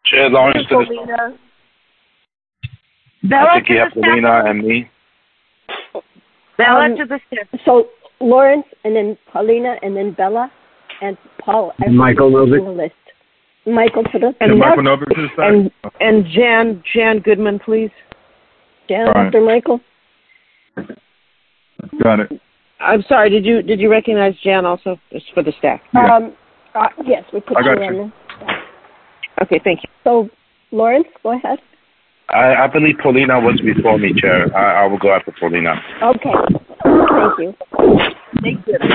Chair Lawrence to the Paulina. Bella I think to you the have Paulina and me. Bella to the staff. So Lawrence, and then Paulina, and then Bella, and Paul. Michael Novick. List. Michael to the And Michael Novick to the staff. And Jan Goodman, please. Jan All right. after Michael. Got it. I'm sorry. Did you recognize Jan also? It's for the staff. Yeah. Yes, we put I got you you. on there. Okay, thank you. So Lawrence, go ahead. I believe Paulina was before me, Chair. I will go after Paulina. Okay. Thank you. Thank you.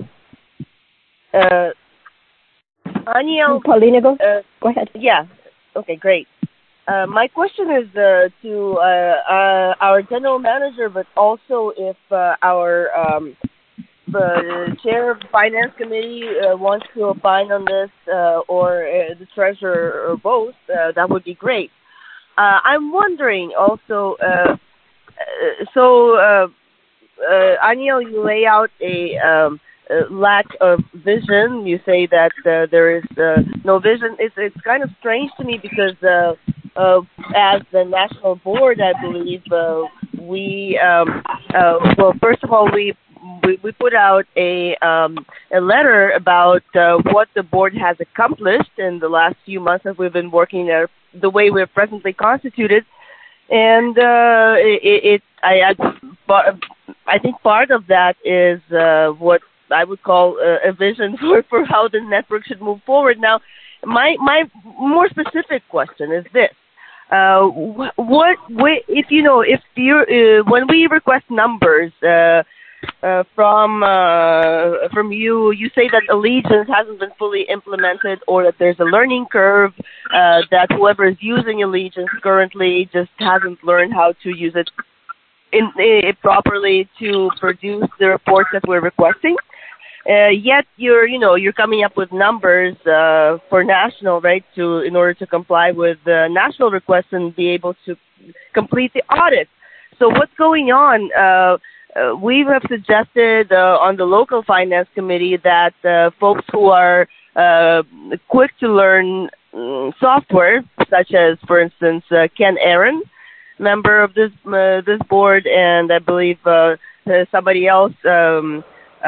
Aniel, Paulina, go ahead. yeah. Okay, great. My question is to our general manager, but also if our the chair of the finance committee wants to opine on this, or the treasurer, or both, that would be great. I'm wondering also, Aniel, you lay out a lack of vision. You say that there is no vision. It's kind of strange to me because as the national board, I believe we well, first of all, we put out a letter about what the board has accomplished in the last few months as we've been working there, the way we're presently constituted, and I think part of that is what I would call a vision for how the network should move forward. Now, my more specific question is this: when we request numbers from you, you say that Allegiance hasn't been fully implemented, or that there's a learning curve, that whoever is using Allegiance currently just hasn't learned how to use it properly to produce the reports that we're requesting. Yet you're coming up with numbers for national, right? In order to comply with national requests and be able to complete the audit. So what's going on? We have suggested on the local finance committee that folks who are quick to learn software, such as, for instance, Ken Aaron, member of this board, and I believe somebody else on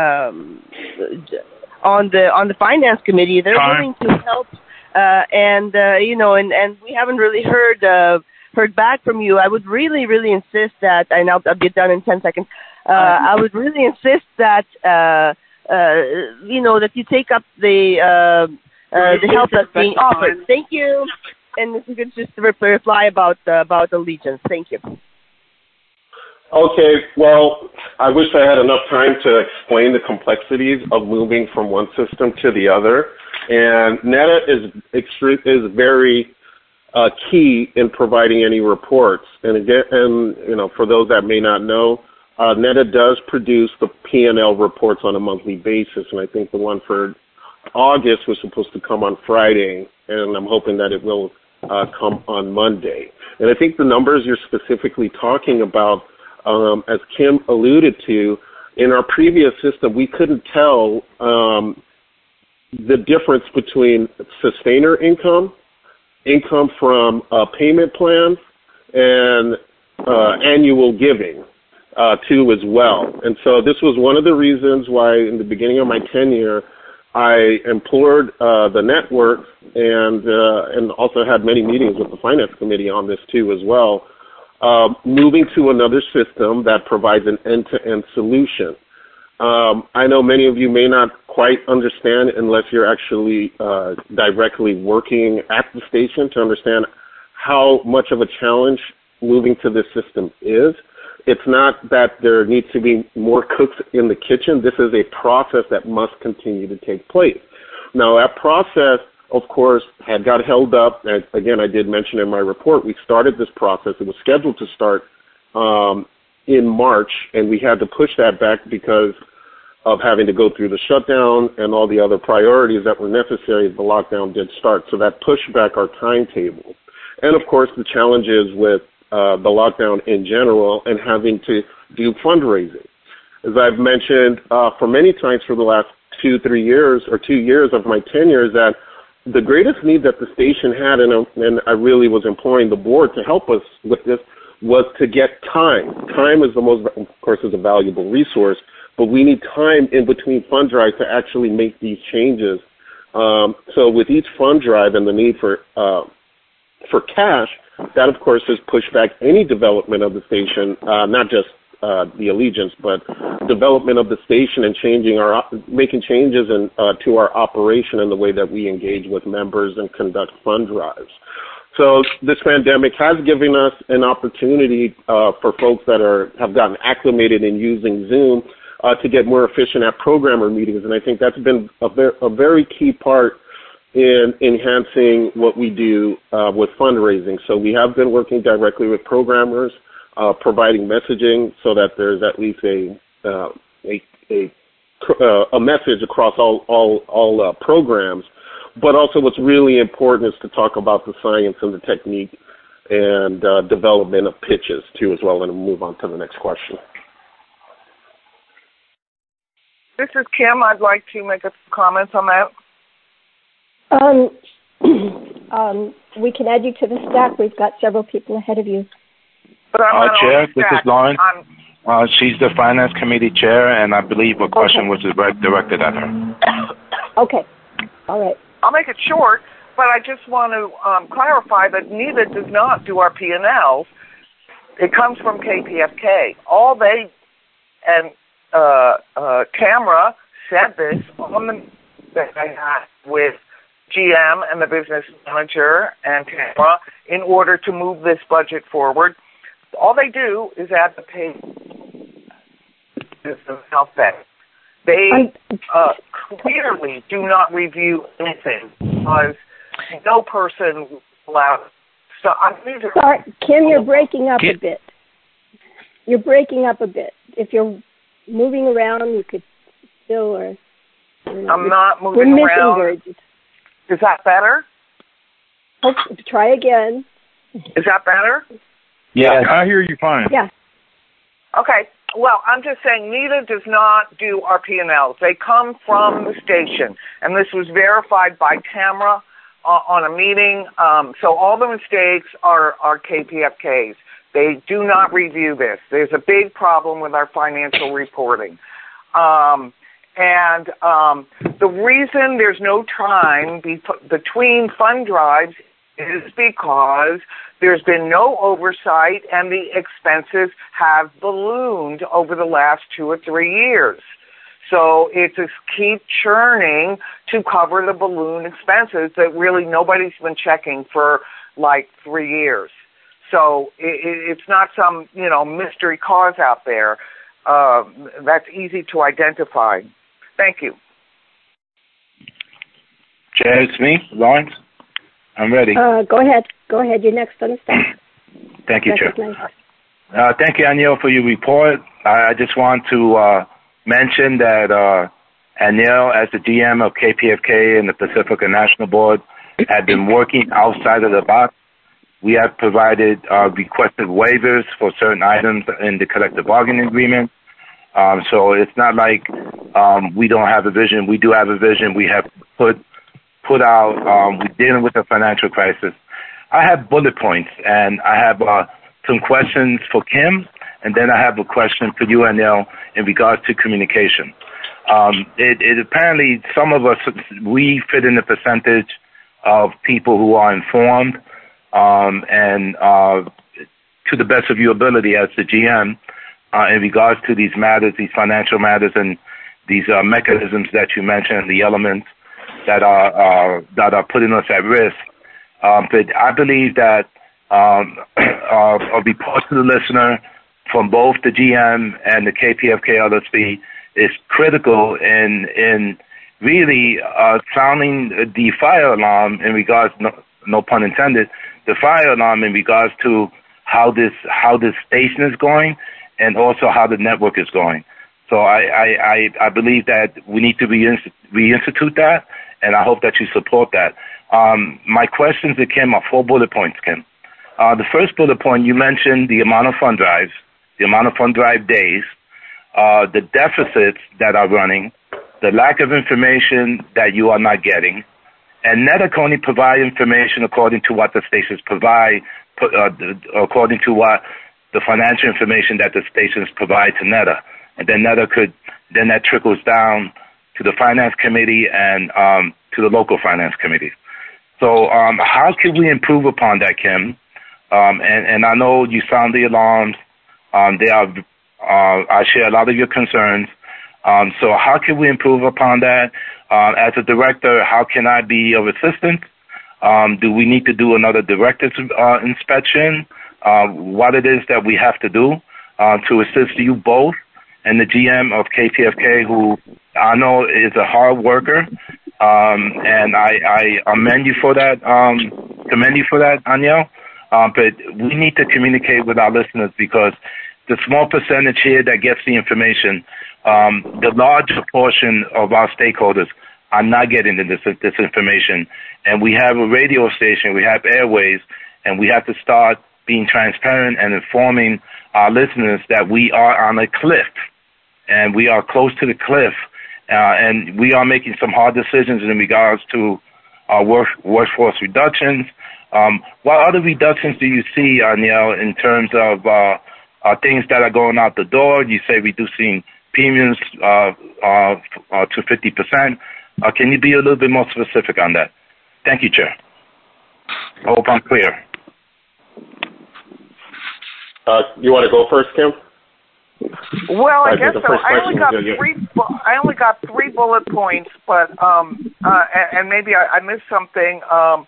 the finance committee, they're willing to help. And we haven't really heard back from you. I would really, really insist that, and I'll be done in 10 seconds. I would really insist that that you take up the help that's being offered. Thank you. And if you could just reply about Allegiance. Thank you. Okay, well, I wish I had enough time to explain the complexities of moving from one system to the other. And NETA is very key in providing any reports. And again, for those that may not know, NETA does produce the P&L reports on a monthly basis, and I think the one for August was supposed to come on Friday, and I'm hoping that it will come on Monday. And I think the numbers you're specifically talking about, as Kim alluded to, in our previous system, we couldn't tell the difference between sustainer income from payment plans, and annual giving too as well. And so this was one of the reasons why in the beginning of my tenure, I implored the network and also had many meetings with the finance committee on this too as well, moving to another system that provides an end-to-end solution. I know many of you may not quite understand unless you're actually directly working at the station to understand how much of a challenge moving to this system is. It's not that there needs to be more cooks in the kitchen. This is a process that must continue to take place. Now, that process, of course, had got held up. And again, I did mention in my report, we started this process. It was scheduled to start in March, and we had to push that back because of having to go through the shutdown and all the other priorities that were necessary as the lockdown did start. So that pushed back our timetable. And, of course, the challenges with the lockdown in general and having to do fundraising. As I've mentioned for many times for the last 2 years of my tenure, is that the greatest need that the station had, and I really was imploring the board to help us with this, was to get time. Time is of course, is a valuable resource, but we need time in between fund drives to actually make these changes. So with each fund drive and the need for cash, that of course has pushed back any development of the station, not just the Allegiance, but development of the station and making changes to our operation and the way that we engage with members and conduct fund drives. So this pandemic has given us an opportunity for folks that have gotten acclimated in using Zoom to get more efficient at programmer meetings, and I think that's been a very key part in enhancing what we do with fundraising. So we have been working directly with programmers, providing messaging so that there's at least a message across all programs. But also what's really important is to talk about the science and the technique and development of pitches too as well, and we'll move on to the next question. This is Kim. I'd like to make a comment on that. We can add you to the stack. We've got several people ahead of you. But I'm not Chair, on the this stack. is Lawrence. She's the Finance Committee Chair, and I believe a question was directed at her. Okay. All right. I'll make it short, but I just want to clarify that NEDA does not do our P&Ls. It comes from KPFK. All they and Camera said this on the that I had with GM and the business manager and Camera in order to move this budget forward. All they do is add the pay health pay. They clearly do not review anything because no person allowed. So Sorry, Kim, you're breaking up a bit. You're breaking up a bit. If you're moving around, you could still, or I'm not moving we're missing around. Words. Is that better? Try again. Is that better? Yeah, I hear you fine. Yeah. Okay. Well, I'm just saying NEDA does not do our P&Ls. They come from the station, and this was verified by Camera on a meeting. So all the mistakes are KPFK's. They do not review this. There's a big problem with our financial reporting. And the reason there's no time between fund drives is because there's been no oversight and the expenses have ballooned over the last 2 or 3 years. So it's just keep churning to cover the balloon expenses that really nobody's been checking for like 3 years. So it's not some, mystery cause out there. That's easy to identify. Thank you. Chair, it's me, Lawrence. I'm ready. Go ahead. Go ahead. You're next on the stack. Thank you, Chair. Thank you, Aniel, for your report. I just want to mention that Aniel, as the GM of KPFK and the Pacifica National Board, had been working outside of the box. We have provided requested waivers for certain items in the collective bargaining agreement. So it's not like we don't have a vision. We do have a vision. We have put out, we're dealing with a financial crisis. I have bullet points, and I have some questions for Kim, and then I have a question for you, Aniel, in regards to communication. It apparently, some of us, we fit in the percentage of people who are informed, and to the best of your ability as the GM, in regards to these matters, these financial matters, and these mechanisms that you mentioned, the elements that are putting us at risk. But I believe that a report to the listener from both the GM and the KPFK LLC is critical in really sounding the fire alarm in regards, no pun intended, the fire alarm in regards to how this station is going and also how the network is going. So I believe that we need to reinstitute that, and I hope that you support that. My questions to Kim are 4 bullet points, Kim. The first bullet point, you mentioned the amount of fund drives, the amount of fund drive days, the deficits that are running, the lack of information that you are not getting, and NETA can only provide information according to what the stations provide, according to what the financial information that the stations provide to NETA. And then NETA then that trickles down to the finance committee and to the local finance committee. So how can we improve upon that, Kim? And I know you sound the alarms. I share a lot of your concerns. So how can we improve upon that? As a director, how can I be of assistance? Do we need to do another director's inspection? What it is that we have to do to assist you both and the GM of KPFK, who I know is a hard worker, and I commend you for that, Aniel. But we need to communicate with our listeners, because the small percentage here that gets the information, the larger portion of our stakeholders are not getting this information. And we have a radio station, we have airways, and we have to start being transparent and informing our listeners that we are on a cliff, and we are close to the cliff, and we are making some hard decisions in regards to our workforce reductions. What other reductions do you see, Aniel, in terms of things that are going out the door? You say reducing premiums to 50%. Can you be a little bit more specific on that? Thank you, Chair. I hope I'm clear. You want to go first, Kim? Well, I guess so. I only got three bullet points, but and maybe I missed something.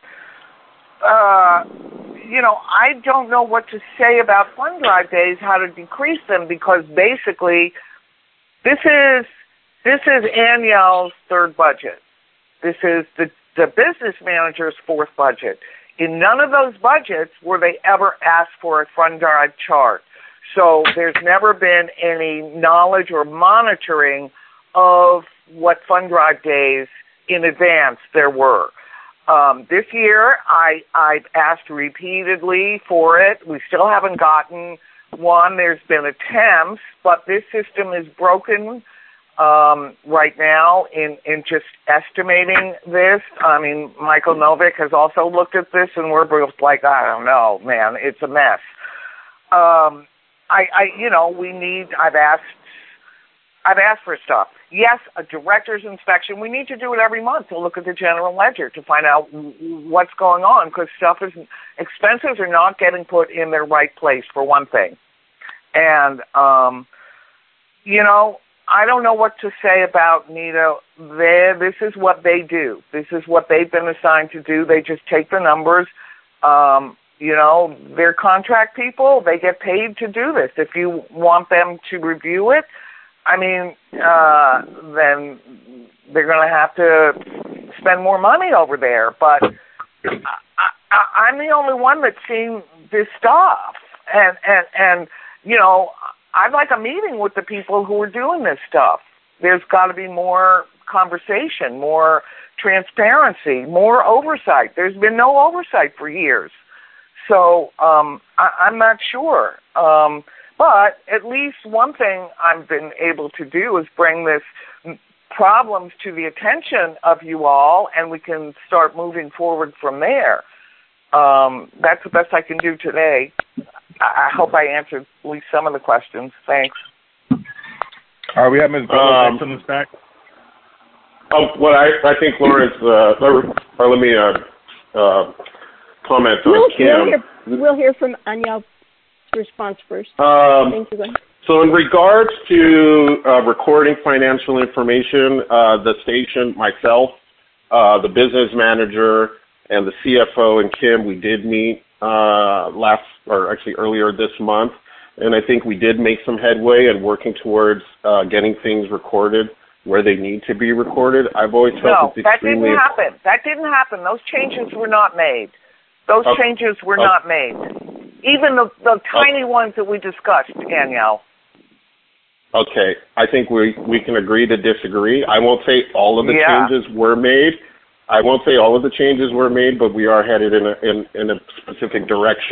I don't know what to say about fund drive days, how to decrease them, because basically this is Aniel's third budget. This is the business manager's fourth budget. In none of those budgets were they ever asked for a fund drive chart. So there's never been any knowledge or monitoring of what fund drive days in advance there were. This year, I've asked repeatedly for it. We still haven't gotten one. There's been attempts, but this system is broken right now in just estimating this. I mean, Michael Novick has also looked at this, and we're both like, I don't know, man, it's a mess. I've asked for stuff. Yes, a director's inspection. We need to do it every month to look at the general ledger to find out what's going on, because expenses are not getting put in their right place, for one thing. And, I don't know what to say about NETA. This is what they do. This is what they've been assigned to do. They just take the numbers. They're contract people. They get paid to do this. If you want them to review it, I mean, then they're going to have to spend more money over there. But I'm the only one that's seen this stuff. And I'd like a meeting with the people who are doing this stuff. There's got to be more conversation, more transparency, more oversight. There's been no oversight for years. So I'm not sure. But at least one thing I've been able to do is bring this problems to the attention of you all, and we can start moving forward from there. That's the best I can do today. I hope I answered at least some of the questions. Thanks. All right, we have Ms. Bella from this back. I think Lawrence, or let me comment on Kim. We'll hear from Aniel's response first. Thank you. So in regards to recording financial information, the station, myself, the business manager, and the CFO and Kim, we did meet earlier this month, and I think we did make some headway in working towards getting things recorded where they need to be recorded. I've always felt it's extremely... No, that didn't happen. Those changes were not made. Changes were not made. Even the tiny ones that we discussed, Danielle. Okay. I think we can agree to disagree. I won't say all of the changes were made. But we are headed in a specific direction.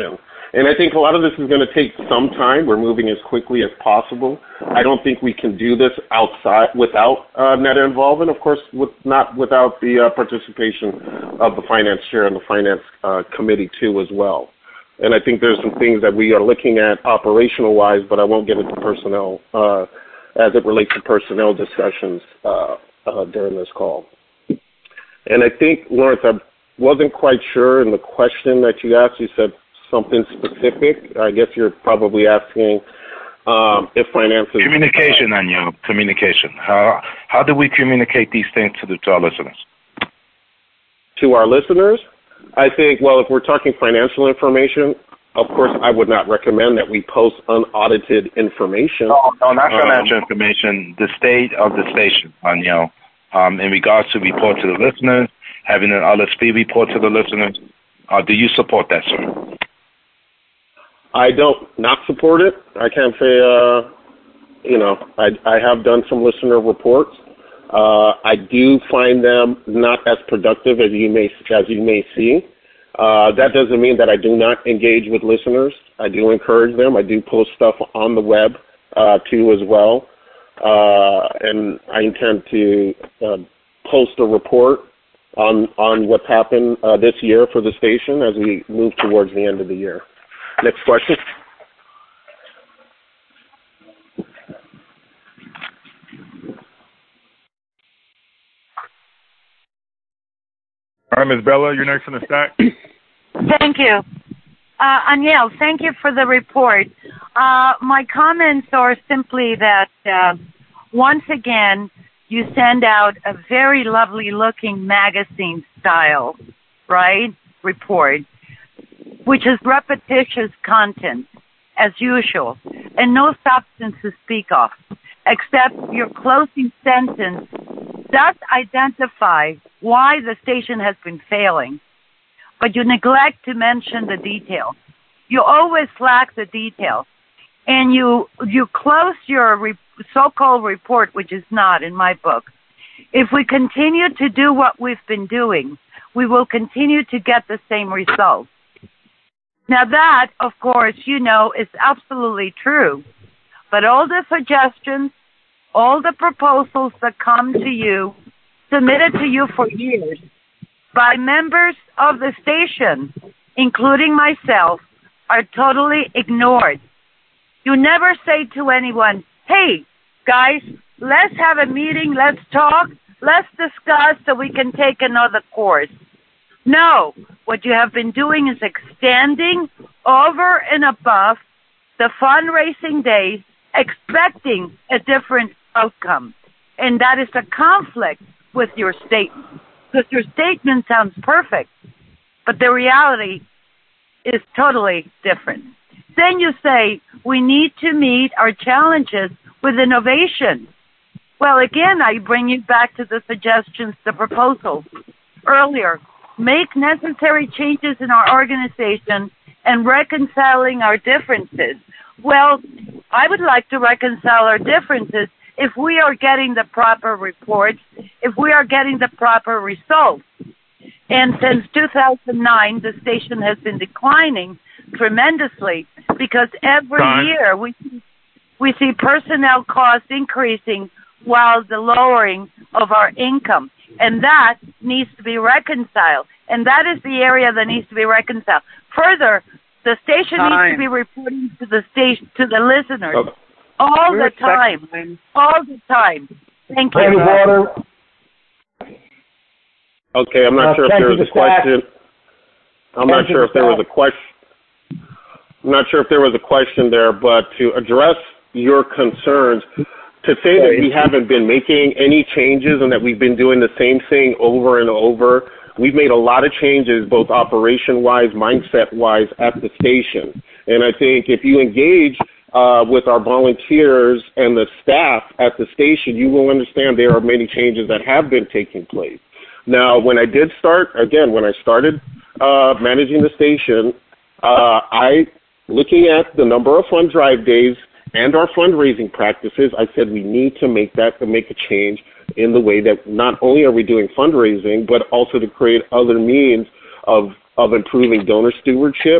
And I think a lot of this is going to take some time. We're moving as quickly as possible. I don't think we can do this without NEDA involvement, of course, not without the participation of the finance chair and the finance committee too as well. And I think there's some things that we are looking at operational-wise, but I won't get into personnel as it relates to personnel discussions during this call. And I think, Lawrence, I wasn't quite sure in the question that you asked. You said something specific. I guess you're probably asking if finances... Communication, Aniel. Communication. How do we communicate these things to our listeners? To our listeners? I think, well, if we're talking financial information, of course, I would not recommend that we post unaudited information. No, not financial information. The state of the station, Aniel. In regards to report to the listeners, having an LSP report to the listeners. Do you support that, sir? I don't not support it. I can't say, I have done some listener reports. I do find them not as productive as you may see. That doesn't mean that I do not engage with listeners. I do encourage them. I do post stuff on the web, too, as well. And I intend to post a report on what's happened this year for the station as we move towards the end of the year. Next question. All right, Ms. Bella, you're next in the stack. Thank you. Aniel, thank you for the report. My comments are simply that once again, you send out a very lovely looking magazine style, right, report, which is repetitious content as usual and no substance to speak of, except your closing sentence does identify why the station has been failing, but you neglect to mention the details. You always lack the details. And you close your so-called report, which is not in my book. If we continue to do what we've been doing, we will continue to get the same results. Now that, of course, is absolutely true. But all the suggestions, all the proposals that come to you, submitted to you for years by members of the station, including myself, are totally ignored. You never say to anyone, hey, guys, let's have a meeting, let's talk, let's discuss so we can take another course. No, what you have been doing is extending over and above the fundraising days, expecting a different outcome. And that is a conflict with your statement. Because your statement sounds perfect, but the reality is totally different. Then you say, we need to meet our challenges with innovation. Well, again, I bring you back to the suggestions, the proposals earlier. Make necessary changes in our organization and reconciling our differences. Well, I would like to reconcile our differences if we are getting the proper reports, if we are getting the proper results. And since 2009, the station has been declining tremendously because every year we see personnel costs increasing while the lowering of our income. And that needs to be reconciled. And that is the area that needs to be reconciled. Further, the station needs to be reporting to the station, to the listeners all the time. All the time. Thank you. Okay, I'm not sure if there was a question. I'm not sure if there was a question. I'm not sure if there was a question there, but to address your concerns, to say that we haven't been making any changes and that we've been doing the same thing over and over, we've made a lot of changes, both operation-wise, mindset-wise, at the station. And I think if you engage with our volunteers and the staff at the station, you will understand there are many changes that have been taking place. Now, when I started managing the station, looking at the number of fund drive days and our fundraising practices, I said we need to make a change in the way that not only are we doing fundraising, but also to create other means of improving donor stewardship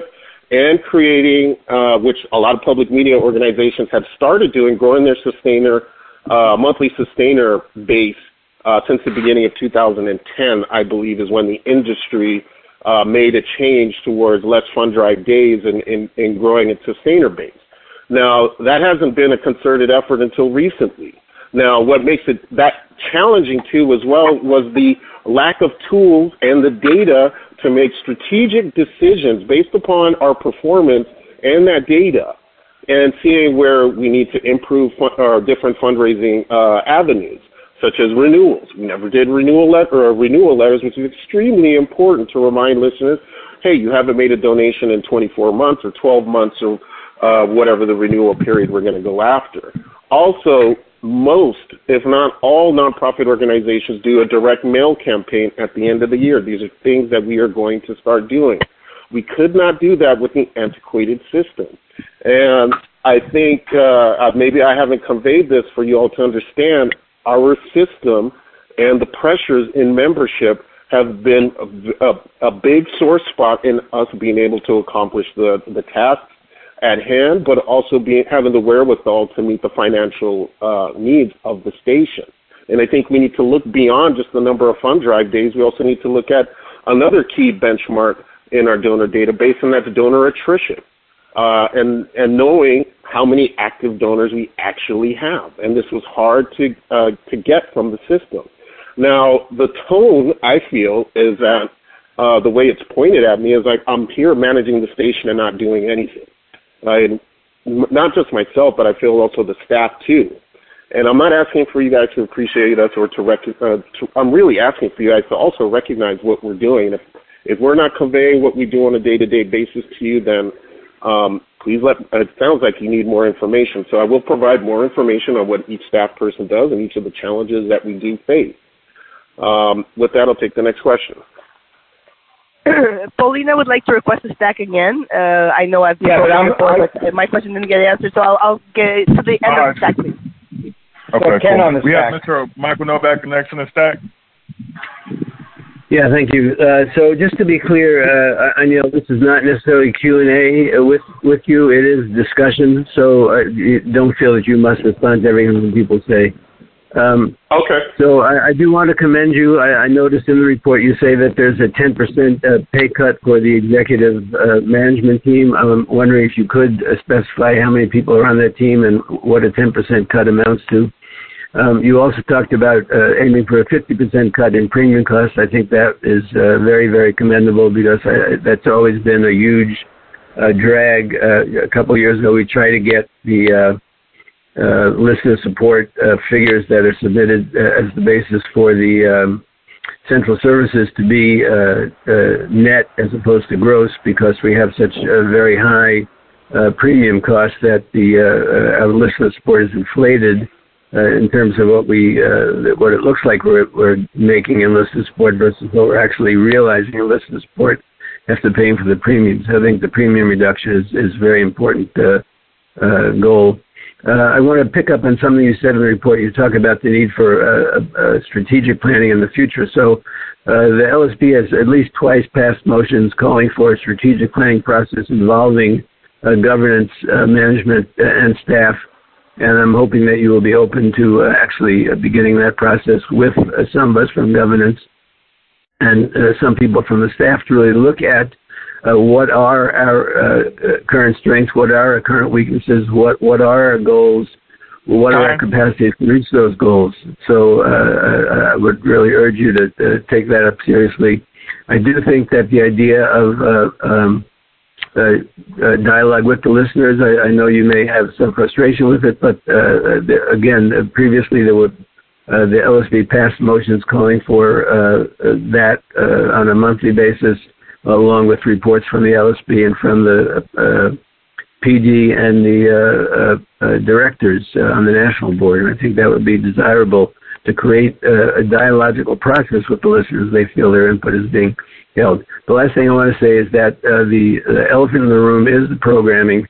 and creating, which a lot of public media organizations have started doing, growing their monthly sustainer base since the beginning of 2010, I believe, is when the industry made a change towards less fund drive days and growing its sustainer base. Now, that hasn't been a concerted effort until recently. Now, what makes it that challenging, too, as well, was the lack of tools and the data to make strategic decisions based upon our performance and that data, and seeing where we need to improve our different fundraising avenues, such as renewals. We never did renewal letters, which is extremely important to remind listeners, hey, you haven't made a donation in 24 months or 12 months or whatever the renewal period we're going to go after. Also, most, if not all, nonprofit organizations do a direct mail campaign at the end of the year. These are things that we are going to start doing. We could not do that with the antiquated system. And I think maybe I haven't conveyed this for you all to understand. Our system and the pressures in membership have been a big sore spot in us being able to accomplish the tasks at hand, but also having the wherewithal to meet the financial needs of the station. And I think we need to look beyond just the number of fund drive days. We also need to look at another key benchmark in our donor database, and that's donor attrition, and knowing how many active donors we actually have. And this was hard to get from the system. Now, the tone, I feel, is that the way it's pointed at me is like I'm here managing the station and not doing anything. Not just myself, but I feel also the staff too. And I'm not asking for you guys to appreciate us or I'm really asking for you guys to also recognize what we're doing. If we're not conveying what we do on a day-to-day basis to you, then please it sounds like you need more information. So I will provide more information on what each staff person does and each of the challenges that we do face. With that, I'll take the next question. Paulina would like to request a stack again. I know I've been but my question didn't get answered, so I'll get to the end of the stack, please. Okay, Ken on the we stack. have Mr. Michael Novak next in the stack. Yeah, thank you. So just to be clear, Anil, this is not necessarily Q&A with you. It is discussion, so don't feel that you must respond to everything that people say. Okay. So I do want to commend you. I noticed in the report you say that there's a 10% pay cut for the executive management team. I'm wondering if you could specify how many people are on that team and what a 10% cut amounts to. You also talked about aiming for a 50% cut in premium costs. I think that is very, very commendable because that's always been a huge drag. A couple of years ago, we tried to get the listener support figures that are submitted as the basis for the central services to be net as opposed to gross because we have such a very high premium cost that our listener support is inflated in terms of what it looks like we're making in listener support versus what we're actually realizing in listener support after paying for the premiums. I think the premium reduction is very important goal. I want to pick up on something you said in the report. You talk about the need for strategic planning in the future. So the LSB has at least twice passed motions calling for a strategic planning process involving governance, management, and staff. And I'm hoping that you will be open to actually beginning that process with some of us from governance and some people from the staff to really look at what are our current strengths, what are our current weaknesses, what are our goals, what are our capacities to reach those goals. So I would really urge you to take that up seriously. I do think that the idea of dialogue with the listeners, I know you may have some frustration with it, but again, previously there were the LSB passed motions calling for that on a monthly basis, along with reports from the LSB and from the PD and the directors on the national board. And I think that would be desirable to create a dialogical process with the listeners. They feel their input is being held. The last thing I want to say is that the elephant in the room is the programming.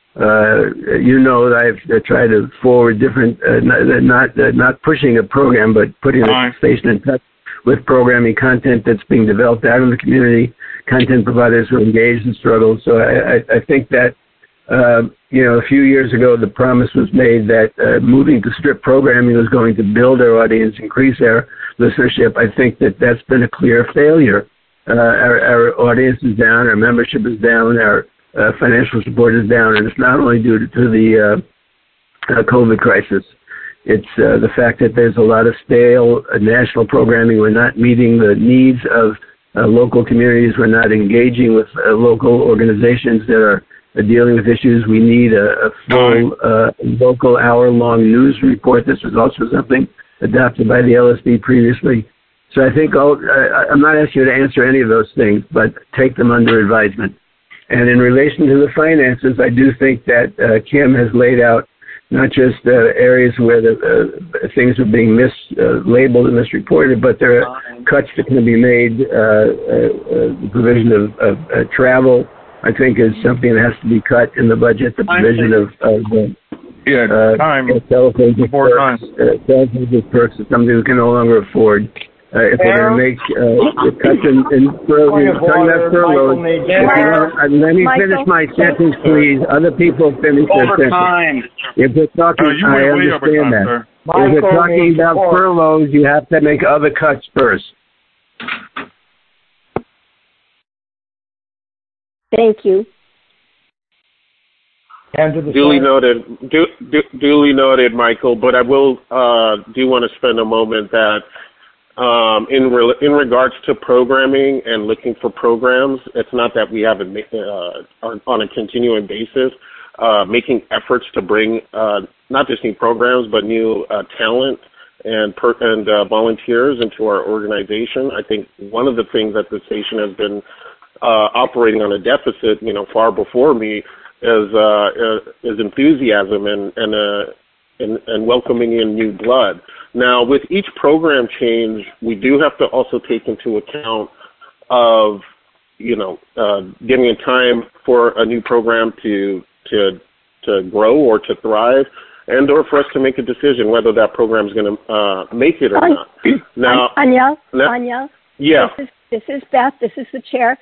You know that I've tried to forward different, not pushing a program, but putting the station in touch with programming content that's being developed out in the community, content providers who are engaged in struggles. So I think that, a few years ago, the promise was made that moving to strip programming was going to build our audience, increase our listenership. I think that that's been a clear failure. Our audience is down, our membership is down, our financial support is down, and it's not only due to the COVID crisis. It's the fact that there's a lot of stale national programming. We're not meeting the needs of local communities. We're not engaging with local organizations that are dealing with issues. We need a full local hour-long news report. This was also something adopted by the LSD previously. So I think I'm not asking you to answer any of those things, but take them under advisement. And in relation to the finances, I do think that Kim has laid out not just areas where the things are being mislabeled and misreported, but there are cuts that can be made. The provision of travel, I think, is something that has to be cut in the budget. The provision of telephone perks is something we can no longer afford. If we're going to make cuts in furloughs, let me finish my sentence, please. Other people finish their sentence. If we're talking, I understand that. If we're talking about furloughs, you have to make other cuts first. Thank you. Duly noted. Duly noted, Michael. But I will do want to spend a moment that in regards to programming and looking for programs, it's not that we haven't on a continuing basis making efforts to bring not just new programs but new talent and volunteers into our organization. I think one of the things that the station has been operating on a deficit, far before me, is enthusiasm and welcoming in new blood. Now, with each program change, we do have to also take into account of, giving a time for a new program to grow or to thrive, and or for us to make a decision whether that program is going to make it or not. Now, Anya, yeah, this is Beth. This is the chair.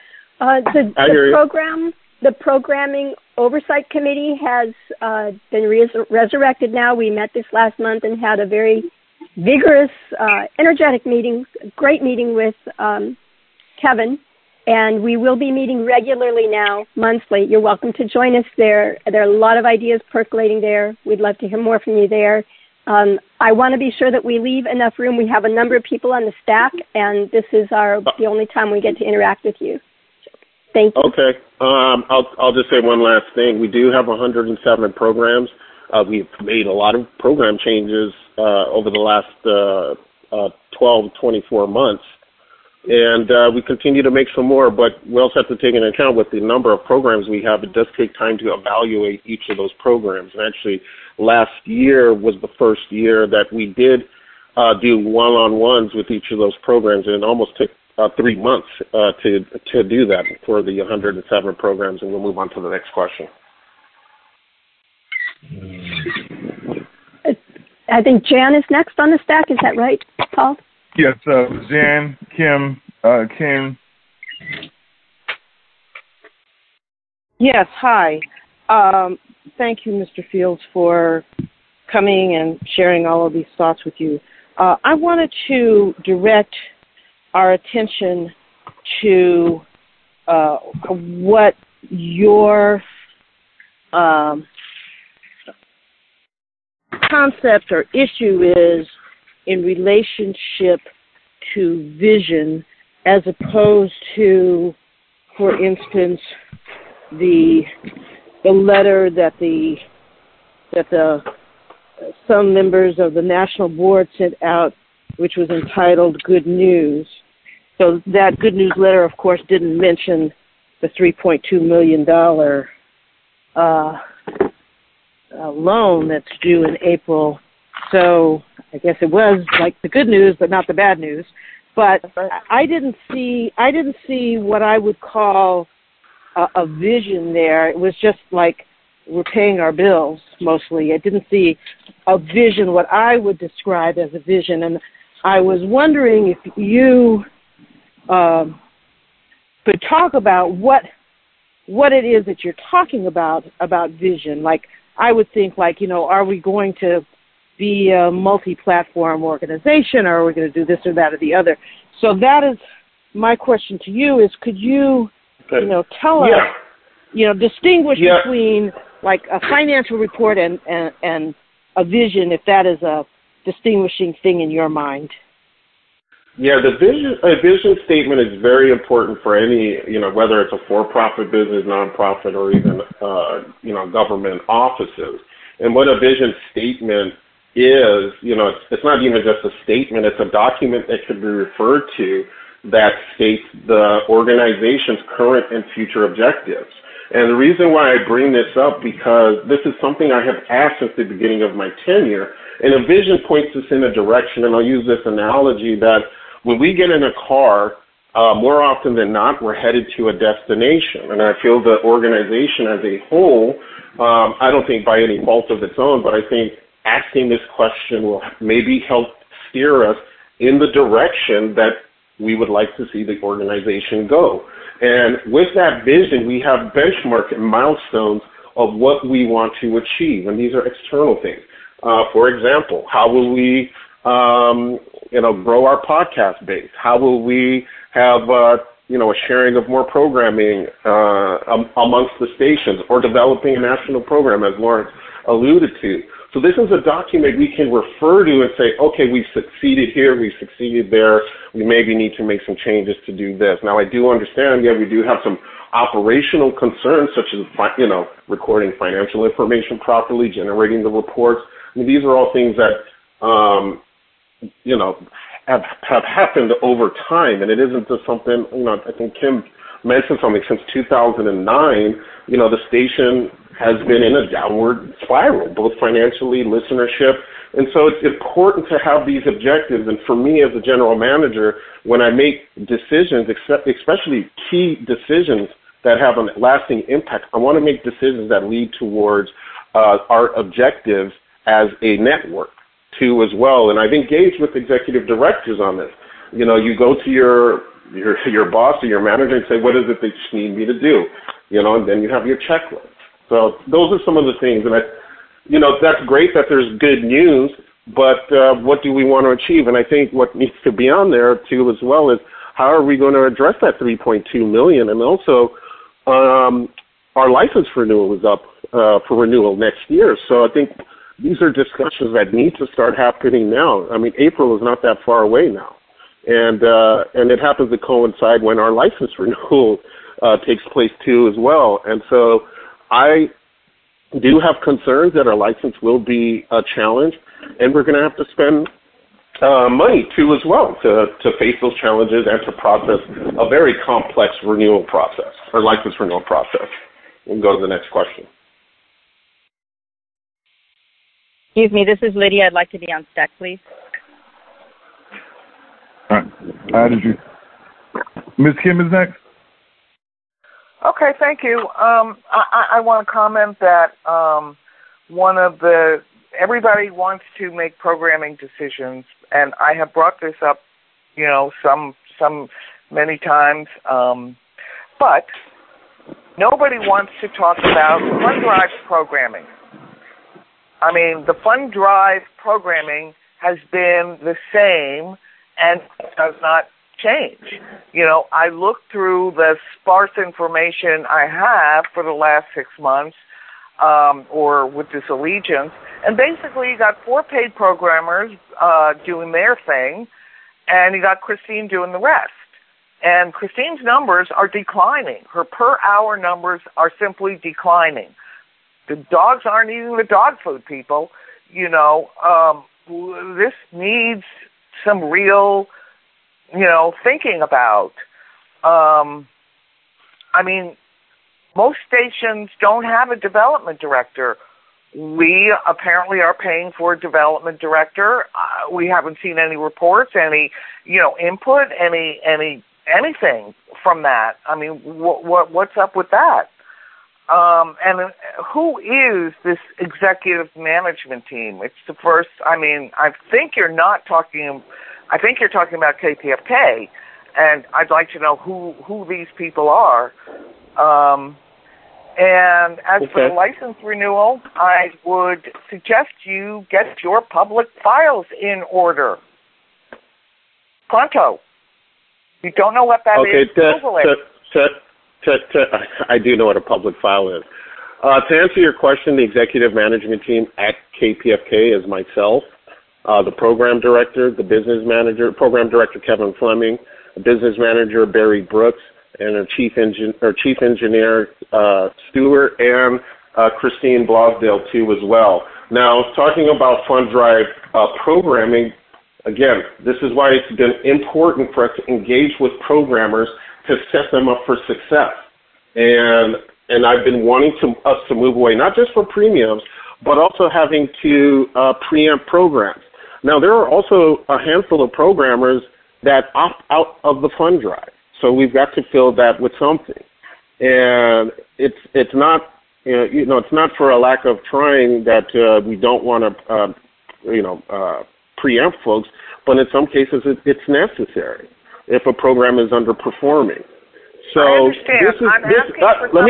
The programming oversight committee has been resurrected now. We met this last month and had a very vigorous, energetic meeting, great meeting with Kevin, and we will be meeting regularly now, monthly. You're welcome to join us there. There are a lot of ideas percolating there. We'd love to hear more from you there. I want to be sure that we leave enough room. We have a number of people on the staff, and this is the only time we get to interact with you. Thank you. Okay. I'll just say one last thing. We do have 107 programs. We've made a lot of program changes over the last 12, 24 months. And we continue to make some more, but we also have to take into account with the number of programs we have, it does take time to evaluate each of those programs. And actually, last year was the first year that we did do one-on-ones with each of those programs, and it almost took 3 months to do that for the 107 programs, and we'll move on to the next question. I think Jan is next on the stack. Is that right, Paul? Yes, Jan, Kim. Yes, hi. Thank you, Mr. Fields, for coming and sharing all of these thoughts with you. I wanted to direct our attention to what your concept or issue is in relationship to vision, as opposed to, for instance, the letter that some members of the National Board sent out, which was entitled Good News. So that Good News letter, of course, didn't mention the $3.2 million loan that's due in April. So I guess it was like the good news, but not the bad news. But I didn't see what I would call a vision there. It was just like we're paying our bills mostly. I didn't see a vision, what I would describe as a vision. And I was wondering if you could talk about what it is that you're talking about vision. Like, I would think, like, are we going to be a multi-platform organization, or are we going to do this or that or the other? So that is my question to you: is could you, tell us, distinguish between like a financial report and a vision, if that is a distinguishing thing in your mind? Yeah, a vision statement is very important for any, whether it's a for-profit business, nonprofit, or even, government offices. And what a vision statement is, it's not even just a statement, it's a document that could be referred to that states the organization's current and future objectives. And the reason why I bring this up, because this is something I have asked since the beginning of my tenure, and a vision points us in a direction, and I'll use this analogy that when we get in a car, more often than not, we're headed to a destination. And I feel the organization as a whole, I don't think by any fault of its own, but I think asking this question will maybe help steer us in the direction that we would like to see the organization go. And with that vision, we have benchmark and milestones of what we want to achieve, and these are external things. For example, how will we grow our podcast base? How will we have, a sharing of more programming amongst the stations, or developing a national program, as Lawrence alluded to? So this is a document we can refer to and say, okay, we've succeeded here, we've succeeded there, we maybe need to make some changes to do this. Now, I do understand, we do have some operational concerns, such as, recording financial information properly, generating the reports. I mean, these are all things that, have happened over time, and it isn't just something, I think Kim mentioned something, since 2009, the station has been in a downward spiral, both financially, listenership, and so it's important to have these objectives. And for me as a general manager, when I make decisions, especially key decisions that have a lasting impact, I want to make decisions that lead towards our objectives as a network too as well. And I've engaged with executive directors on this. You go to your boss or your manager and say, what is it that you need me to do? And then you have your checklist. So those are some of the things. And that's great that there's good news, but what do we want to achieve? And I think what needs to be on there too as well is, how are we going to address that 3.2 million? And also, our license renewal is up for renewal next year. So I think these are discussions that need to start happening now. I mean, April is not that far away now. And it happens to coincide when our license renewal takes place too as well. And so I do have concerns that our license will be a challenge, and we're going to have to spend money too as well to face those challenges and to process a very complex renewal process, or license renewal process. We'll go to the next question. Excuse me, this is Lydia. I'd like to be on stack, please. All right. I added you. Ms. Kim is next. Okay, thank you. I want to comment that everybody wants to make programming decisions, and I have brought this up, many times, but nobody wants to talk about FundDrive programming. I mean, the FundDrive programming has been the same and does not change. I looked through the sparse information I have for the last 6 months, or with this allegiance, and basically you got 4 paid programmers doing their thing, and you got Christine doing the rest. And Christine's numbers are declining. Her per-hour numbers are simply declining. The dogs aren't eating the dog food, people. This needs some real, thinking about. Most stations don't have a development director. We apparently are paying for a development director. We haven't seen any reports, any, input, anything from that. I mean, what's up with that? And who is this executive management team? It's the first, I think you're not talking I think you're talking about KPFK, and I'd like to know who these people are. And as for the license renewal, I would suggest you get your public files in order. Pronto. You don't know what that is? Google it. I do know what a public file is. To answer your question, the executive management team at KPFK is myself, the program director, the business manager, program director Kevin Fleming, the business manager Barry Brooks, and our chief engineer Stuart, and Christine Blosdale too as well. Now, talking about Fund Drive programming, again, this is why it's been important for us to engage with programmers to set them up for success. And I've been wanting us to move away, not just for premiums, but also having to preempt programs. Now, there are also a handful of programmers that opt out of the fund drive. So we've got to fill that with something. And it's not, it's not for a lack of trying that we don't want to, preempt folks, but in some cases it's necessary if a program is underperforming. So I understand. Let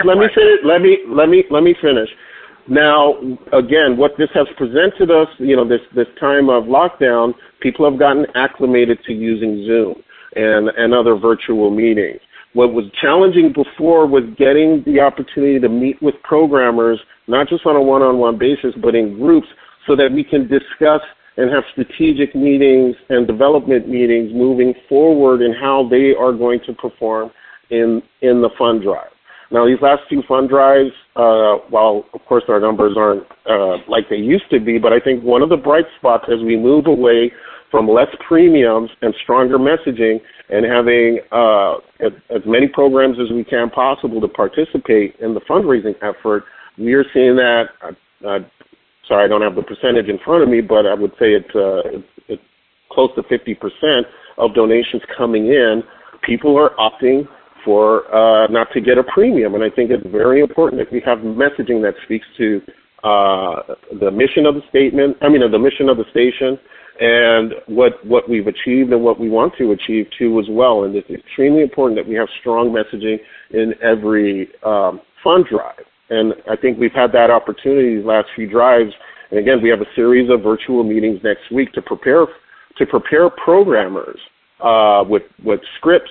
me finish. Now, again, what this has presented us, this time of lockdown, people have gotten acclimated to using Zoom and other virtual meetings. What was challenging before was getting the opportunity to meet with programmers, not just on a one-on-one basis, but in groups, so that we can discuss and have strategic meetings and development meetings moving forward in how they are going to perform in the fund drive. Now, these last two fund drives, while of course our numbers aren't like they used to be, but I think one of the bright spots as we move away from less premiums and stronger messaging and having as many programs as we can possible to participate in the fundraising effort, we are seeing that, sorry, I don't have the percentage in front of me, but I would say it's close to 50% of donations coming in. People are opting for not to get a premium, and I think it's very important that we have messaging that speaks to the mission of the the mission of the station, and what we've achieved and what we want to achieve too as well. And it's extremely important that we have strong messaging in every fund drive. And I think we've had that opportunity these last few drives. And again, we have a series of virtual meetings next week to prepare programmers with scripts,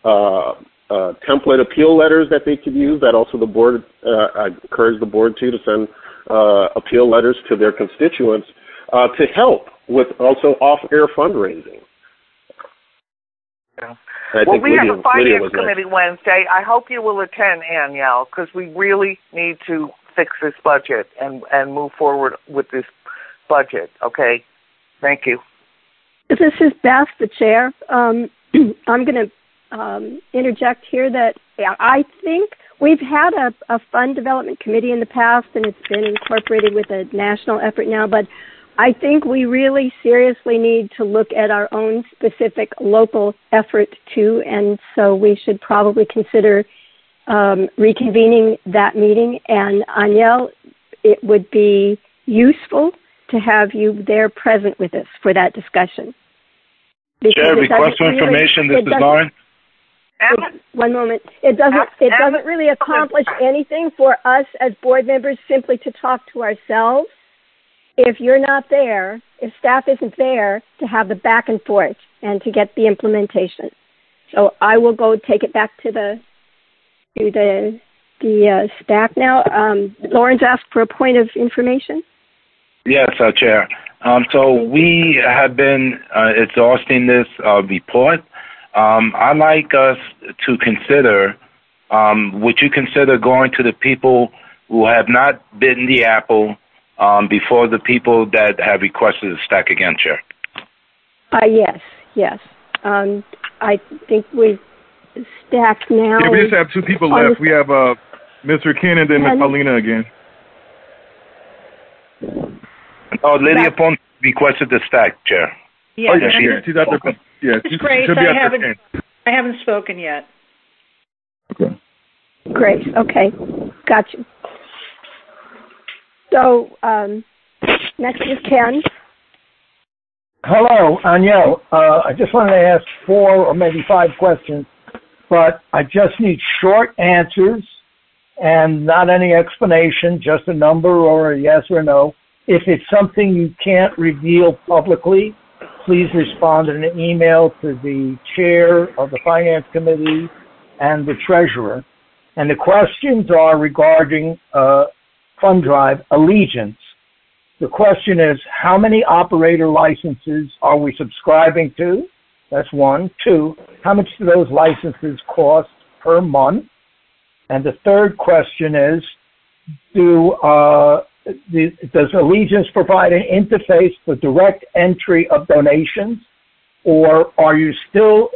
template appeal letters that they could use. That also the board, I encourage the board to send appeal letters to their constituents to help with also off-air fundraising. Yeah. Well, we have a finance committee Wednesday. I hope you will attend, Anielle, because we really need to fix this budget and move forward with this budget. Okay? Thank you. This is Beth, the chair. I'm going to interject here that I think we've had a fund development committee in the past, and it's been incorporated with a national effort now, but I think we really seriously need to look at our own specific local effort too, and so we should probably consider reconvening that meeting. And Anielle, it would be useful to have you there present with us for that discussion. Chair, request for information. This is Lauren. One moment. It doesn't really accomplish anything for us as board members simply to talk to ourselves. If you're not there, if staff isn't there, to have the back and forth and to get the implementation. So I will go take it back to the staff now. Lauren's asked for a point of information. Yes, Chair. So we have been exhausting this report. I'd like us to consider, would you consider going to the people who have not bitten the apple before the people that have requested a stack again, Chair? Yes. I think we've stacked now. Yeah, we just have two people left. We have Mr. Ken and then Ms. Paulina again. Oh, Lydia Ponce requested the stack, Chair. Yeah, she's out there. Yeah, Grace, I haven't spoken yet. Okay. Grace, okay. Got you. So, next is Ken. Hello, Aniel. I just wanted to ask 4 or maybe 5 questions, but I just need short answers and not any explanation, just a number or a yes or no. If it's something you can't reveal publicly, please respond in an email to the chair of the Finance Committee and the treasurer. And the questions are regarding FundDrive Allegiance. The question is, how many operator licenses are we subscribing to? That's 1. 2, how much do those licenses cost per month? And the third question is, does Allegiance provide an interface for direct entry of donations, or are you still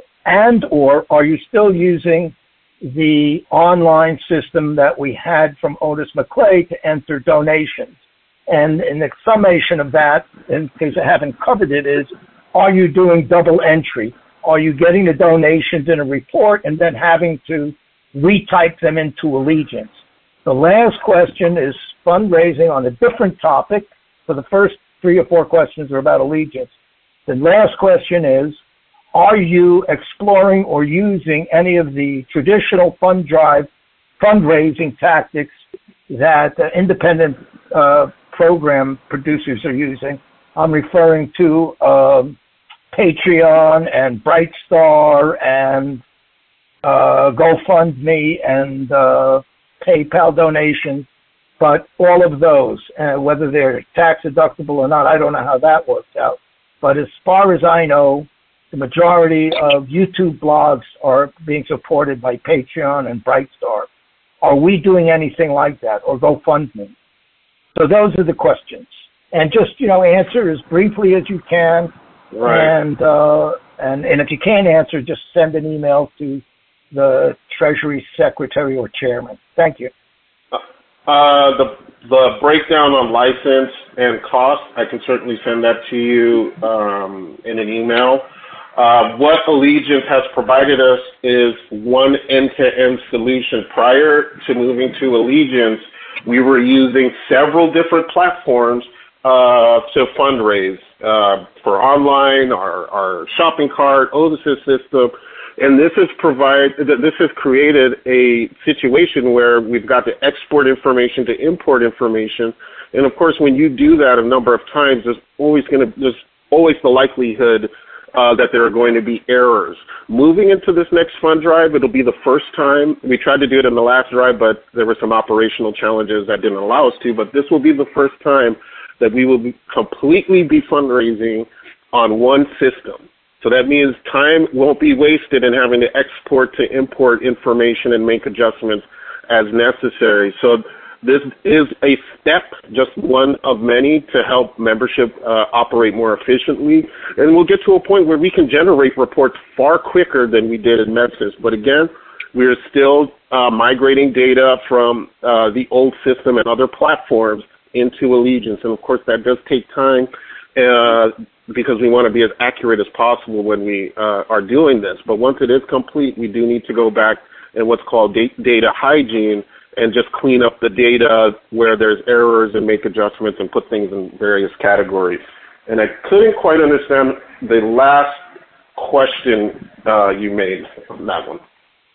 using the online system that we had from Otis McClay to enter donations? And in the summation of that, in case I haven't covered it, is, are you doing double entry? Are you getting the donations in a report and then having to retype them into Allegiance? The last question is fundraising on a different topic. So the first 3 or 4 questions are about Allegiance. The last question is, are you exploring or using any of the traditional FundDrive fundraising tactics that independent program producers are using? I'm referring to Patreon and Brightstar and GoFundMe and PayPal donations, but all of those, whether they're tax deductible or not, I don't know how that works out. But as far as I know, the majority of YouTube blogs are being supported by Patreon and Brightstar. Are we doing anything like that, or GoFundMe? So those are the questions. And just, answer as briefly as you can. Right. And if you can't answer, just send an email to the Treasury Secretary or Chairman. Thank you. The breakdown on license and cost, I can certainly send that to you in an email. What Allegiance has provided us is one end-to-end solution. Prior to moving to Allegiance, we were using several different platforms to fundraise for online, our shopping cart, Otis system, and this has created a situation where we've got to export information to import information, and of course, when you do that a number of times, there's always the likelihood that there are going to be errors. Moving into this next FundDrive, it'll be the first time. We tried to do it in the last drive, but there were some operational challenges that didn't allow us to, but this will be the first time that we will completely be fundraising on one system. So that means time won't be wasted in having to export to import information and make adjustments as necessary. So this is a step, just one of many, to help membership operate more efficiently. And we'll get to a point where we can generate reports far quicker than we did in Medsys. But again, we're still migrating data from the old system and other platforms into Allegiance. And of course, that does take time because we want to be as accurate as possible when we are doing this. But once it is complete, we do need to go back and what's called data hygiene and just clean up the data where there's errors and make adjustments and put things in various categories. And I couldn't quite understand the last question you made on that one.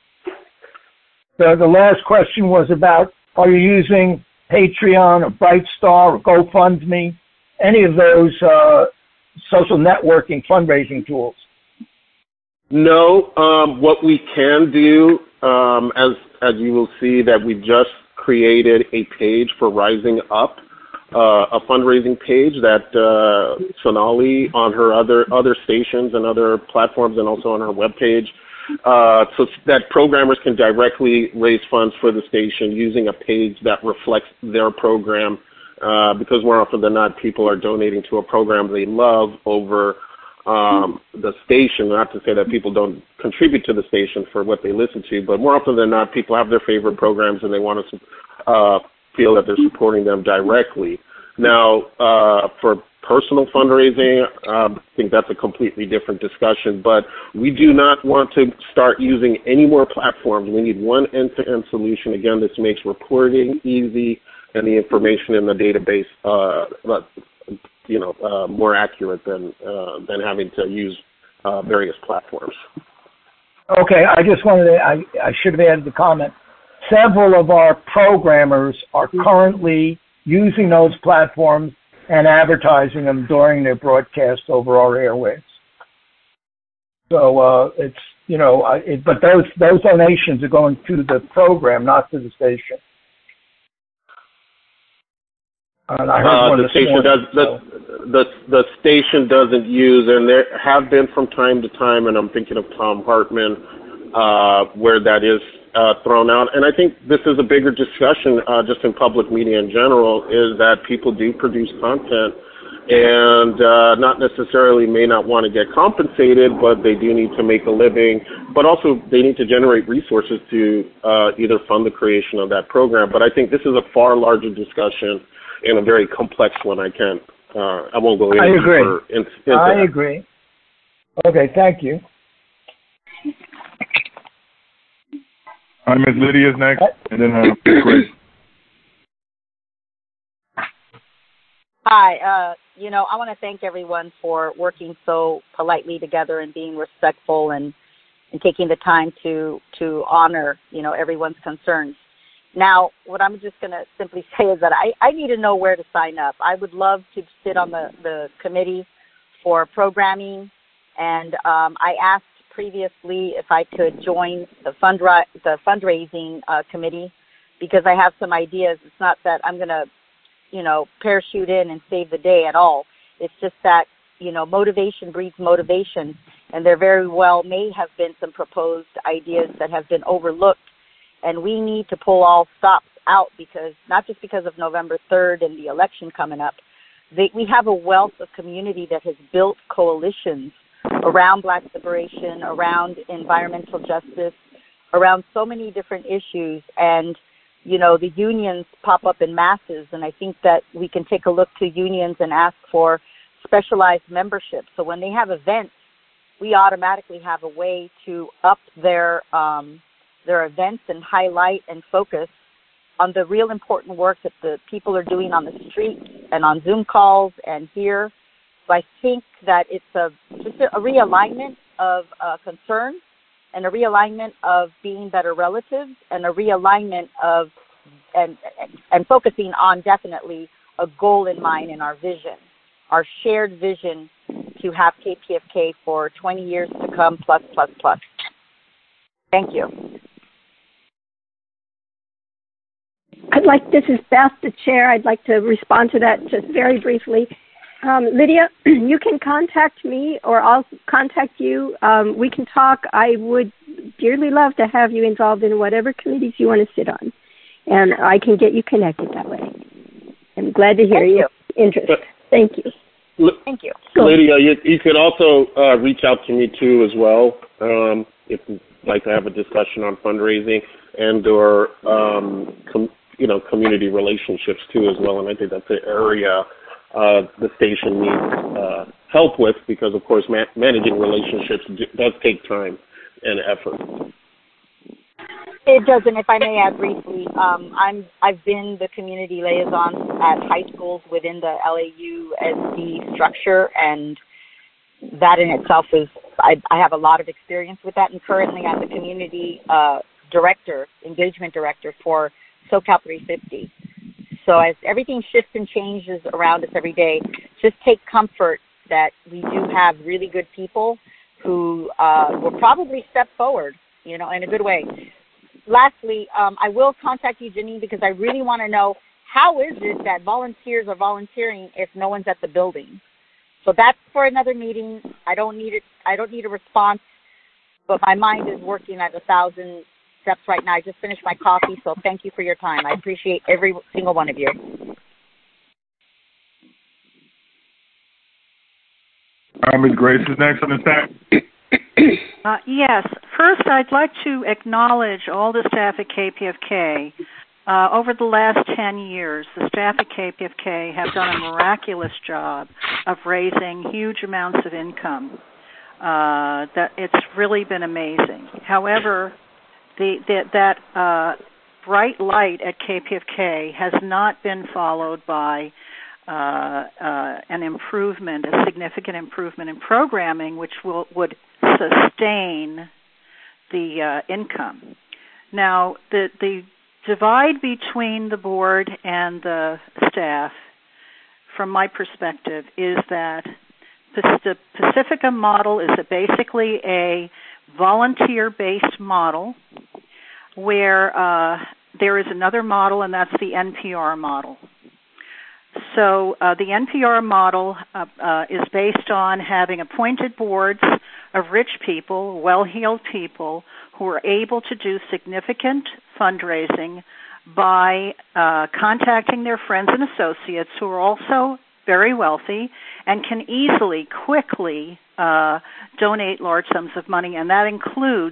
The last question was about, are you using Patreon or Brightstar or GoFundMe, any of those social networking fundraising tools? No. What we can do, as you will see, that we just created a page for Rising Up, a fundraising page that Sonali on her other stations and other platforms and also on her webpage, so that programmers can directly raise funds for the station using a page that reflects their program, because more often than not, people are donating to a program they love over the station. Not to say that people don't contribute to the station for what they listen to, but more often than not, people have their favorite programs and they want to feel that they're supporting them directly. Now, for personal fundraising, I think that's a completely different discussion, but we do not want to start using any more platforms. We need one end-to-end solution. Again, this makes reporting easy and the information in the database more accurate than having to use various platforms. Okay, I just wanted to, I should have added the comment. Several of our programmers are currently using those platforms and advertising them during their broadcast over our airwaves. So it's, but those donations are going to the program, not to the station. And I heard the station doesn't use, and there have been from time to time, and I'm thinking of Tom Hartman, where that is thrown out. And I think this is a bigger discussion just in public media in general, is that people do produce content and not necessarily may not want to get compensated, but they do need to make a living, but also they need to generate resources to either fund the creation of that program. But I think this is a far larger discussion and a very complex one. I won't go into I agree. Into I agree. Okay, thank you. All right, Ms. Lydia is next, and then Grace. Hi, I want to thank everyone for working so politely together and being respectful and taking the time to honor, everyone's concerns. Now, what I'm just going to simply say is that I need to know where to sign up. I would love to sit on the committee for programming, and I asked previously if I could join the fundraising committee because I have some ideas. It's not that I'm going to, parachute in and save the day at all. It's just that, motivation breeds motivation, and there very well may have been some proposed ideas that have been overlooked. And we need to pull all stops out because, not just because of November 3rd and the election coming up, we have a wealth of community that has built coalitions around Black liberation, around environmental justice, around so many different issues. And, the unions pop up in masses. And I think that we can take a look to unions and ask for specialized membership. So when they have events, we automatically have a way to up their events and highlight and focus on the real important work that the people are doing on the street and on Zoom calls and here. So I think that it's just a realignment of concerns and a realignment of being better relatives and a realignment of and focusing on definitely a goal in mind in our vision, our shared vision to have KPFK for 20 years to come, plus. Thank you. This is Beth, the chair. I'd like to respond to that just very briefly. Lydia, you can contact me or I'll contact you. We can talk. I would dearly love to have you involved in whatever committees you want to sit on. And I can get you connected that way. I'm glad to hear your interest. Thank you. Thank you. Lydia, you could also reach out to me too as well if you'd like to have a discussion on fundraising and or community relationships too as well. And I think that's an area the station needs help with because, of course, managing relationships does take time and effort. It does, and if I may add briefly, I've been the community liaison at high schools within the LAUSD structure, and that in itself is I have a lot of experience with that. And currently, I'm the community engagement director for SoCal 350. So as everything shifts and changes around us every day, just take comfort that we do have really good people who will probably step forward, in a good way. Lastly, I will contact you, Janine, because I really want to know how is it that volunteers are volunteering if no one's at the building? So that's for another meeting. I don't need a response, but my mind is working at 1,000 steps right now. I just finished my coffee, so thank you for your time. I appreciate every single one of you. Ms. Grace is next on the stack. Yes. First, I'd like to acknowledge all the staff at KPFK. Over the last 10 years, the staff at KPFK have done a miraculous job of raising huge amounts of income. That it's really been amazing. However, that bright light at KPFK has not been followed by an improvement, a significant improvement in programming, which would sustain the income. Now, the divide between the board and the staff, from my perspective, is that the Pacifica model is basically a volunteer-based model where there is another model, and that's the NPR model. So the NPR model is based on having appointed boards of rich people, well-heeled people, who are able to do significant fundraising by contacting their friends and associates who are also very wealthy and can easily, quickly donate large sums of money, and that includes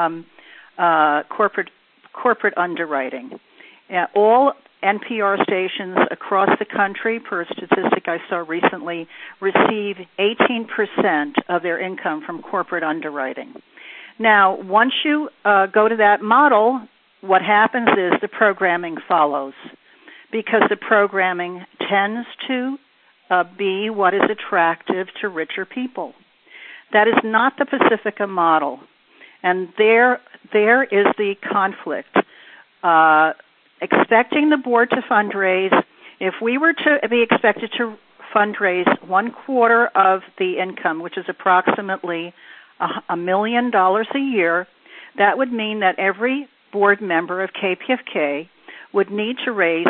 corporate underwriting. All NPR stations across the country, per a statistic I saw recently, receive 18% of their income from corporate underwriting. Now, once you go to that model, what happens is the programming follows, because the programming tends to be what is attractive to richer people. That is not the Pacifica model, and there is the conflict. Expecting the board to fundraise, if we were to be expected to fundraise 1/4 of the income, which is approximately $1 million a year, that would mean that every board member of KPFK would need to raise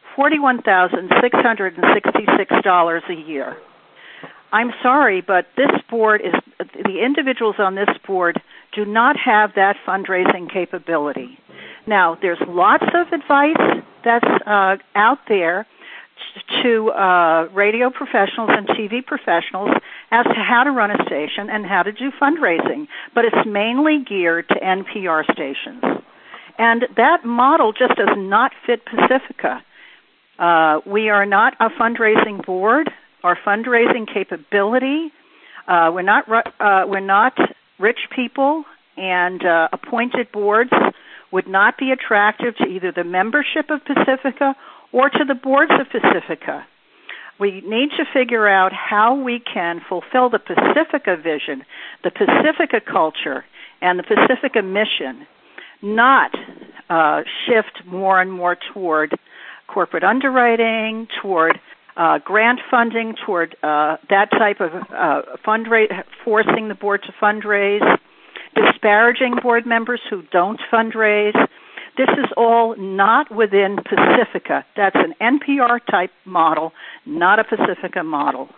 $41,666 a year. I'm sorry, but this board the individuals on this board do not have that fundraising capability. Now, there's lots of advice that's out there to radio professionals and TV professionals as to how to run a station and how to do fundraising, but it's mainly geared to NPR stations. And that model just does not fit Pacifica. We are not a fundraising board. Our fundraising capability, we're not rich people, and appointed boards would not be attractive to either the membership of Pacifica or to the boards of Pacifica. We need to figure out how we can fulfill the Pacifica vision, the Pacifica culture, and the Pacifica mission, not shift more and more toward corporate underwriting, toward grant funding, toward that type of forcing the board to fundraise, disparaging board members who don't fundraise. This is all not within Pacifica. That's an NPR-type model, not a Pacifica model.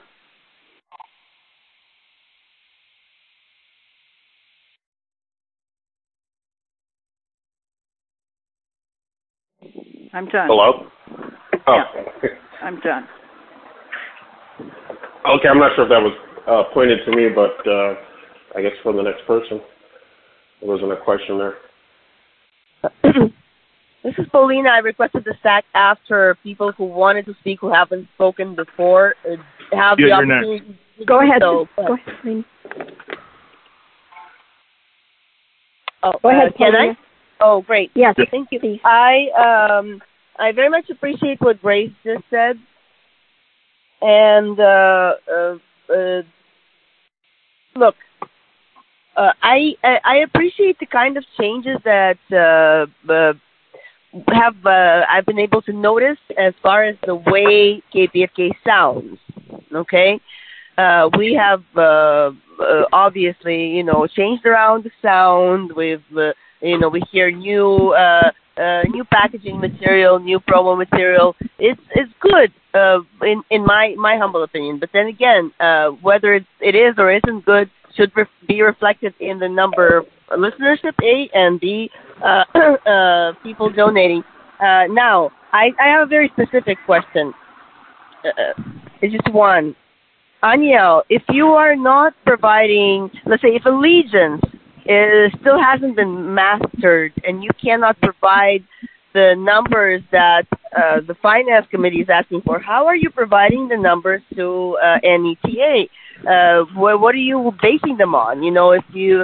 I'm done. Hello? Oh. Yeah, I'm done. Okay, I'm not sure if that was pointed to me, but I guess for the next person. There wasn't a question there. This is Paulina. I requested the SAC after people who wanted to speak who haven't spoken before have the opportunity to go ahead. So, go ahead, Paulina. Oh, go ahead, can Paulina. I? Oh, great. Yes, thank you. Please. I very much appreciate what Grace just said, and look, I appreciate the kind of changes that I've been able to notice as far as the way KPFK sounds. Okay, we have obviously changed around the sound. We've we hear new packaging material, new promo material. It's good in my humble opinion. But then again, whether it is or isn't good should be reflected in the number of listenership, A, and B, people donating. Now, I have a very specific question. It's just one. Aniel, if you are not providing, let's say if Allegiance still hasn't been mastered and you cannot provide the numbers that the Finance Committee is asking for, how are you providing the numbers to NETA? What are you basing them on? If you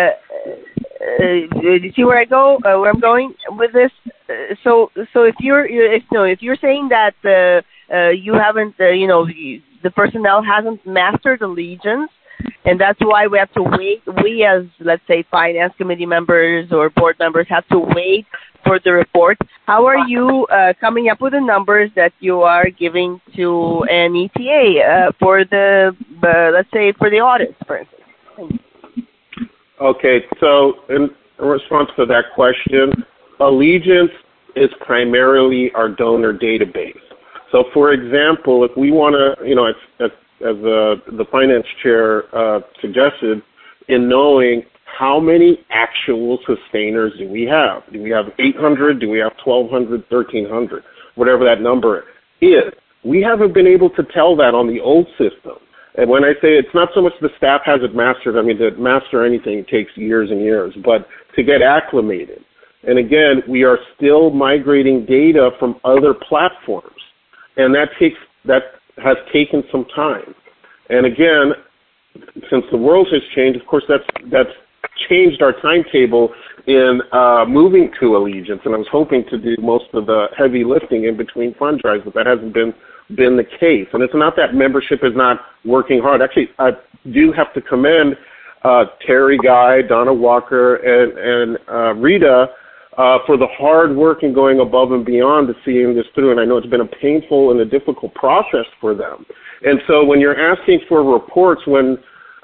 you see where I'm going with this? So if you're saying that you haven't, the personnel hasn't mastered Allegiance, and that's why we have to wait. We as, let's say, finance committee members or board members have to wait for the report. How are you coming up with the numbers that you are giving to an ETA for the, let's say, for the audits, for instance? Okay, so in response to that question, Allegiance is primarily our donor database. So, for example, if we want to, as the finance chair suggested, in knowing how many actual sustainers do we have? Do we have 800? Do we have 1,200, 1,300? Whatever that number is. We haven't been able to tell that on the old system. And when I say it's not so much the staff hasn't mastered, I mean, to master anything takes years and years, but to get acclimated. And again, we are still migrating data from other platforms. And that has taken some time. And again, since the world has changed, of course, that's changed our timetable in moving to Allegiance. And I was hoping to do most of the heavy lifting in between fund drives, but that hasn't been the case. And it's not that membership is not working hard. Actually, I do have to commend Terry Guy, Donna Walker, and Rita for the hard work and going above and beyond to seeing this through. And I know it's been a painful and a difficult process for them. And so when you're asking for reports, when,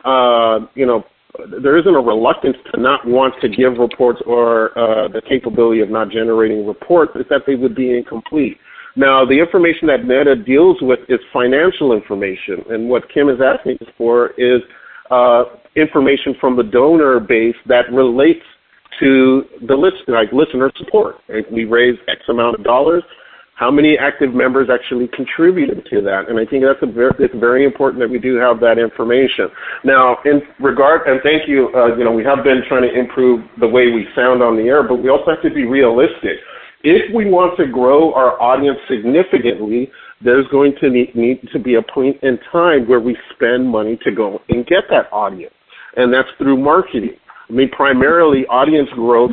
there isn't a reluctance to not want to give reports or the capability of not generating reports, is that they would be incomplete. Now, the information that NEDA deals with is financial information, and what Kim is asking for is information from the donor base that relates to the listener support. If we raise X amount of dollars, how many active members actually contributed to that? And I think it's very important that we do have that information. Now, and thank you, we have been trying to improve the way we sound on the air, but we also have to be realistic. If we want to grow our audience significantly, there's going to need to be a point in time where we spend money to go and get that audience, and that's through marketing. I mean, primarily audience growth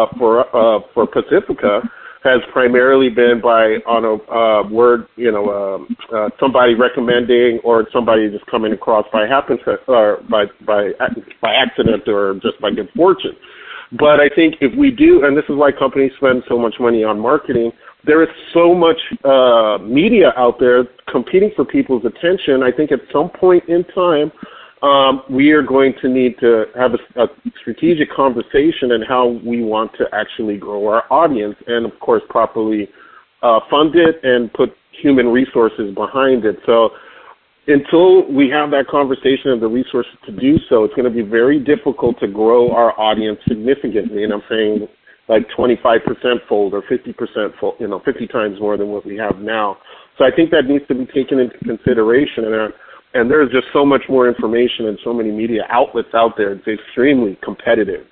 for Pacifica has primarily been on a word, somebody recommending or somebody just coming across by happenstance or by accident or just by good fortune. But I think if we do, and this is why companies spend so much money on marketing, there is so much media out there competing for people's attention. I think at some point in time, we are going to need to have a strategic conversation on how we want to actually grow our audience and, of course, properly fund it and put human resources behind it. So until we have that conversation and the resources to do so, it's going to be very difficult to grow our audience significantly. And I'm saying like 25% fold or 50% fold, 50 times more than what we have now. So I think that needs to be taken into consideration. And there's just so much more information and so many media outlets out there. It's extremely competitive.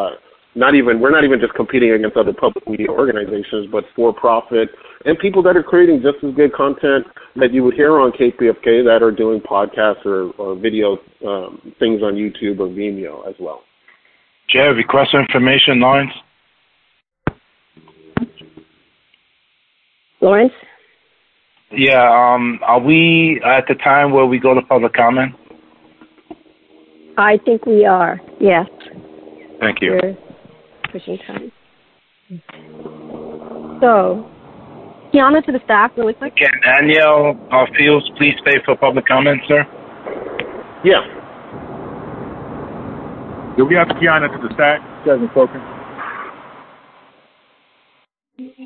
We're not even just competing against other public media organizations, but for-profit and people that are creating just as good content that you would hear on KPFK that are doing podcasts or video things on YouTube or Vimeo as well. Do you have request for information, Lawrence? Lawrence? Yeah, are we at the time where we go to public comment? I think we are, yes. Thank you. We're pushing time. So, Kiana, to the staff really quick. Can Danielle Fields please stay for public comment, sir? Yeah. Do we have Kiana to the staff? She hasn't spoken.